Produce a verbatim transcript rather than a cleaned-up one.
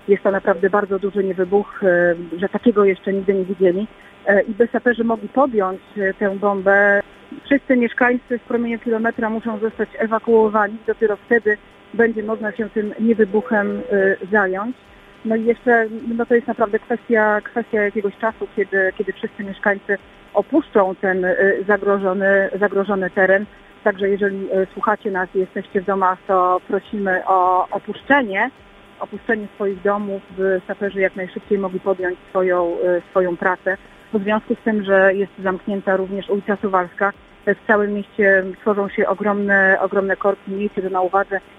Jest to naprawdę bardzo duży niewybuch, że takiego jeszcze nigdy nie widzieli. I by saperzy mogli podjąć tę bombę, wszyscy mieszkańcy w promieniu kilometra muszą zostać ewakuowani. Dopiero wtedy będzie można się tym niewybuchem zająć. No i jeszcze no to jest naprawdę kwestia, kwestia jakiegoś czasu, kiedy, kiedy wszyscy mieszkańcy opuszczą ten zagrożony, zagrożony teren. Także jeżeli słuchacie nas i jesteście w domach, to prosimy o opuszczenie, opuszczenie swoich domów, by saperzy jak najszybciej mogli podjąć swoją, swoją pracę. W związku z tym, że jest zamknięta również ulica Suwalska, w całym mieście tworzą się ogromne, ogromne korki. Miejcie to na uwadze,